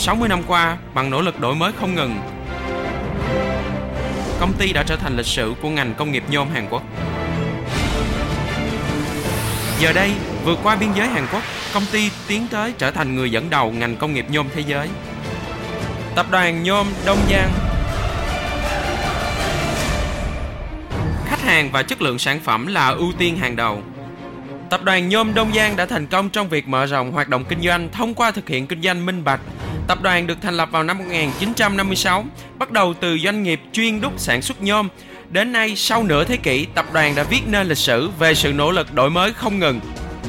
60 năm qua bằng nỗ lực đổi mới không ngừng. Công ty đã trở thành lịch sử của ngành công nghiệp nhôm Hàn Quốc. Giờ đây, vượt qua biên giới Hàn Quốc, công ty tiến tới trở thành người dẫn đầu ngành công nghiệp nhôm thế giới. Tập đoàn nhôm Đông Giang. Khách hàng và chất lượng sản phẩm là ưu tiên hàng đầu. Tập đoàn nhôm Đông Giang đã thành công trong việc mở rộng hoạt động kinh doanh thông qua thực hiện kinh doanh minh bạch. Tập đoàn được thành lập vào năm 1956, bắt đầu từ doanh nghiệp chuyên đúc sản xuất nhôm. Đến nay, sau nửa thế kỷ, tập đoàn đã viết nên lịch sử về sự nỗ lực đổi mới không ngừng.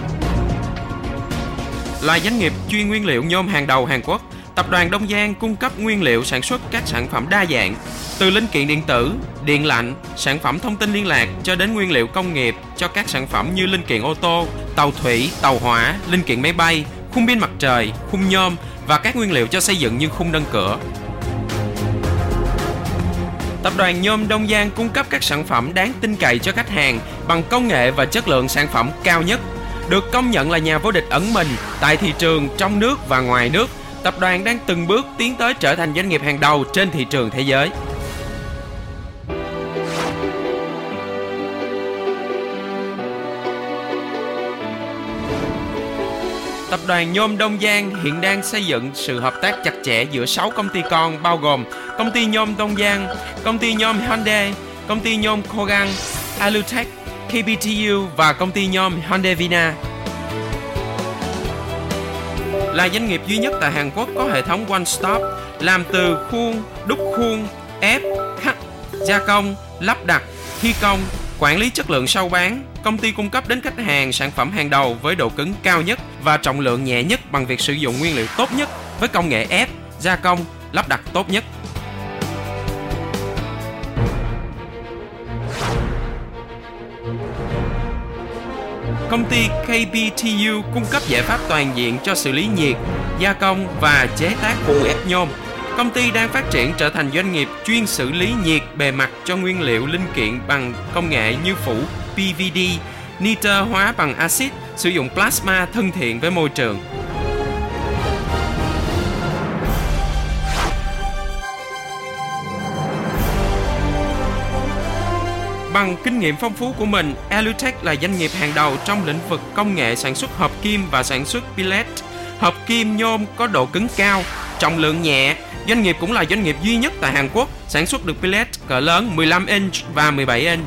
Là doanh nghiệp chuyên nguyên liệu nhôm hàng đầu Hàn Quốc, Tập đoàn Đông Giang cung cấp nguyên liệu sản xuất các sản phẩm đa dạng, từ linh kiện điện tử, điện lạnh, sản phẩm thông tin liên lạc cho đến nguyên liệu công nghiệp cho các sản phẩm như linh kiện ô tô, tàu thủy, tàu hỏa, linh kiện máy bay, khung pin mặt trời, khung nhôm và các nguyên liệu cho xây dựng như khung nâng cửa. Tập đoàn nhôm Đông Giang cung cấp các sản phẩm đáng tin cậy cho khách hàng bằng công nghệ và chất lượng sản phẩm cao nhất. Được công nhận là nhà vô địch ẩn mình tại thị trường trong nước và ngoài nước, tập đoàn đang từng bước tiến tới trở thành doanh nghiệp hàng đầu trên thị trường thế giới. Tập đoàn nhôm Đông Giang hiện đang xây dựng sự hợp tác chặt chẽ giữa 6 công ty con bao gồm công ty nhôm Đông Giang, công ty nhôm Hyundai, công ty nhôm Kogang, Alutech, KBTU và công ty nhôm Hyundai Vina. Là doanh nghiệp duy nhất tại Hàn Quốc có hệ thống One Stop, làm từ khuôn, đúc khuôn, ép, khắc, gia công, lắp đặt, thi công, quản lý chất lượng sau bán. Công ty cung cấp đến khách hàng sản phẩm hàng đầu với độ cứng cao nhất và trọng lượng nhẹ nhất bằng việc sử dụng nguyên liệu tốt nhất với công nghệ ép, gia công, lắp đặt tốt nhất. Công ty KBTU cung cấp giải pháp toàn diện cho xử lý nhiệt, gia công và chế tác khung ép nhôm. Công ty đang phát triển trở thành doanh nghiệp chuyên xử lý nhiệt bề mặt cho nguyên liệu linh kiện bằng công nghệ như phủ PVD, nitơ hóa bằng axit, sử dụng plasma thân thiện với môi trường. Bằng kinh nghiệm phong phú của mình, Alutech là doanh nghiệp hàng đầu trong lĩnh vực công nghệ sản xuất hợp kim và sản xuất billet. Hợp kim nhôm có độ cứng cao, trọng lượng nhẹ. Doanh nghiệp cũng là doanh nghiệp duy nhất tại Hàn Quốc sản xuất được billet cỡ lớn 15 inch và 17 inch.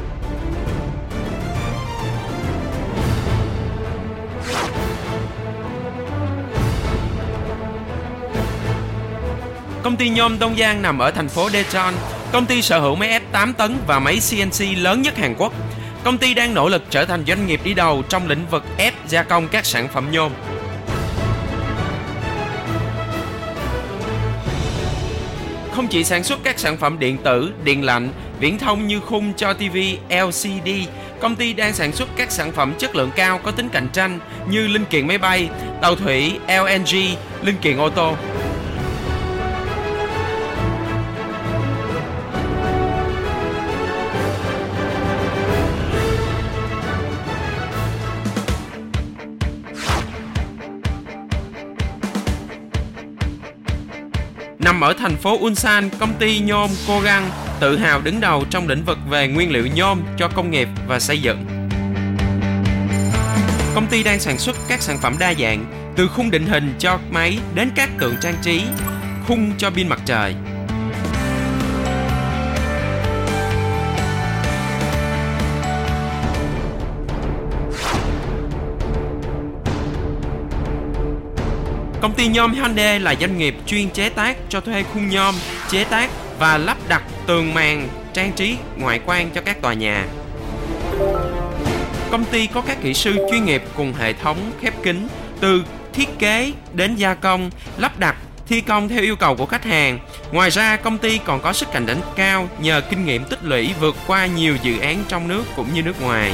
Công ty nhôm Đông Giang nằm ở thành phố Daejeon. Công ty sở hữu máy ép 8 tấn và máy CNC lớn nhất Hàn Quốc. Công ty đang nỗ lực trở thành doanh nghiệp đi đầu trong lĩnh vực ép gia công các sản phẩm nhôm. Không chỉ sản xuất các sản phẩm điện tử, điện lạnh, viễn thông như khung cho TV LCD, công ty đang sản xuất các sản phẩm chất lượng cao có tính cạnh tranh như linh kiện máy bay, tàu thủy, LNG, linh kiện ô tô. Nằm ở thành phố Ulsan, công ty nhôm Kogang tự hào đứng đầu trong lĩnh vực về nguyên liệu nhôm cho công nghiệp và xây dựng. Công ty đang sản xuất các sản phẩm đa dạng, từ khung định hình cho máy đến các tượng trang trí, khung cho pin mặt trời. Công ty nhôm Hyundai là doanh nghiệp chuyên chế tác cho thuê khung nhôm, chế tác và lắp đặt tường màn, trang trí ngoại quan cho các tòa nhà. Công ty có các kỹ sư chuyên nghiệp cùng hệ thống khép kín, từ thiết kế đến gia công, lắp đặt, thi công theo yêu cầu của khách hàng. Ngoài ra, công ty còn có sức cạnh tranh cao nhờ kinh nghiệm tích lũy vượt qua nhiều dự án trong nước cũng như nước ngoài.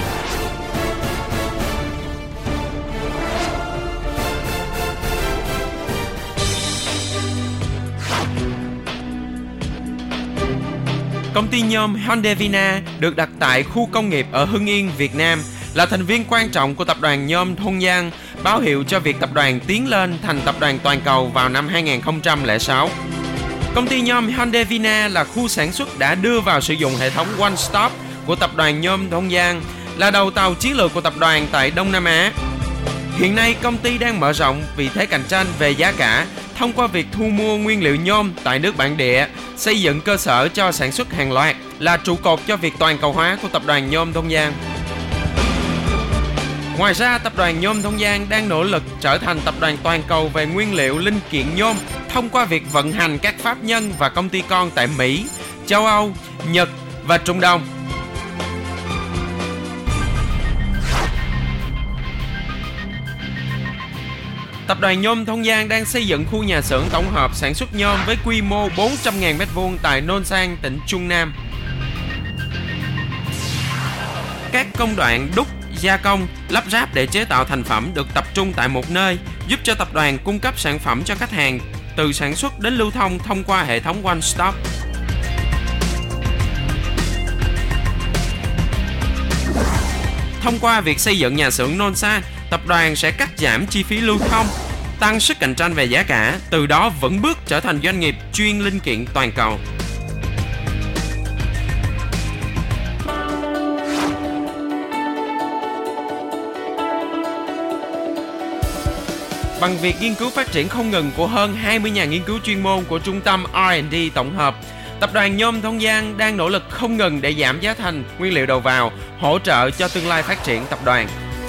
Công ty nhôm Hyundai Vina được đặt tại khu công nghiệp ở Hưng Yên, Việt Nam, là thành viên quan trọng của tập đoàn nhôm Đông Giang. báo hiệu cho việc tập đoàn tiến lên thành tập đoàn toàn cầu vào năm 2006. Công ty nhôm Hyundai Vina là khu sản xuất đã đưa vào sử dụng hệ thống One Stop của tập đoàn nhôm Đông Giang, là đầu tàu chiến lược của tập đoàn tại Đông Nam Á. Hiện nay, công ty đang mở rộng vị thế cạnh tranh về giá cả thông qua việc thu mua nguyên liệu nhôm tại nước bản địa, xây dựng cơ sở cho sản xuất hàng loạt, là trụ cột cho việc toàn cầu hóa của tập đoàn nhôm Đông Giang. Ngoài ra, tập đoàn nhôm Đông Giang đang nỗ lực trở thành tập đoàn toàn cầu về nguyên liệu linh kiện nhôm thông qua việc vận hành các pháp nhân và công ty con tại Mỹ, châu Âu, Nhật và Trung Đông. Tập đoàn nhôm Đông Giang đang xây dựng khu nhà xưởng tổng hợp sản xuất nhôm với quy mô 400.000 m2 tại Nôn San, tỉnh Trung Nam. Các công đoạn đúc, gia công, lắp ráp để chế tạo thành phẩm được tập trung tại một nơi, giúp cho tập đoàn cung cấp sản phẩm cho khách hàng từ sản xuất đến lưu thông thông qua hệ thống One Stop. Thông qua việc xây dựng nhà xưởng Nôn San, tập đoàn sẽ cắt giảm chi phí lưu thông, tăng sức cạnh tranh về giá cả, từ đó vững bước trở thành doanh nghiệp chuyên linh kiện toàn cầu. Bằng việc nghiên cứu phát triển không ngừng của hơn 20 nhà nghiên cứu chuyên môn của Trung tâm R&D tổng hợp, Tập đoàn nhôm Đông Giang đang nỗ lực không ngừng để giảm giá thành nguyên liệu đầu vào, hỗ trợ cho tương lai phát triển tập đoàn.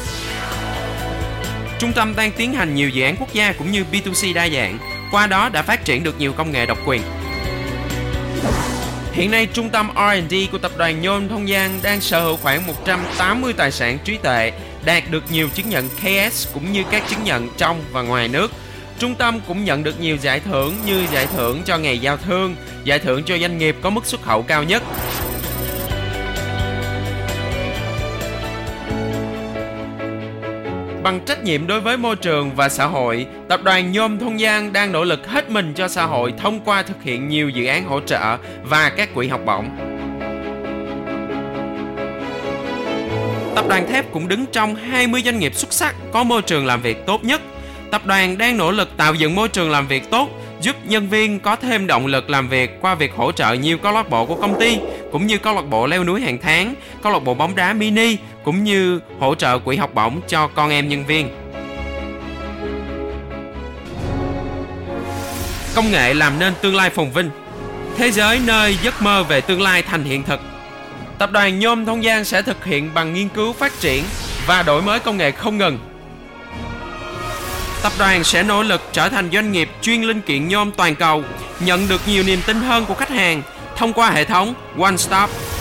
Trung tâm đang tiến hành nhiều dự án quốc gia cũng như B2C đa dạng, qua đó đã phát triển được nhiều công nghệ độc quyền. Hiện nay, trung tâm R&D của tập đoàn nhôm Đông Giang đang sở hữu khoảng 180 tài sản trí tuệ, đạt được nhiều chứng nhận KS cũng như các chứng nhận trong và ngoài nước. Trung tâm cũng nhận được nhiều giải thưởng như giải thưởng cho ngày giao thương, giải thưởng cho doanh nghiệp có mức xuất khẩu cao nhất. Bằng trách nhiệm đối với môi trường và xã hội, tập đoàn nhôm Đông Giang đang nỗ lực hết mình cho xã hội thông qua thực hiện nhiều dự án hỗ trợ và các quỹ học bổng. Tập đoàn thép cũng đứng trong 20 doanh nghiệp xuất sắc có môi trường làm việc tốt nhất. Tập đoàn đang nỗ lực tạo dựng môi trường làm việc tốt, giúp nhân viên có thêm động lực làm việc qua việc hỗ trợ nhiều câu lạc bộ của công ty, cũng như câu lạc bộ leo núi hàng tháng, câu lạc bộ bóng đá mini, cũng như hỗ trợ quỹ học bổng cho con em nhân viên. Công nghệ làm nên tương lai phồn vinh. Thế giới nơi giấc mơ về tương lai thành hiện thực. Tập đoàn nhôm Đông Giang sẽ thực hiện bằng nghiên cứu phát triển và đổi mới công nghệ không ngừng. Tập đoàn sẽ nỗ lực trở thành doanh nghiệp chuyên linh kiện nhôm toàn cầu, nhận được nhiều niềm tin hơn của khách hàng thông qua hệ thống One Stop.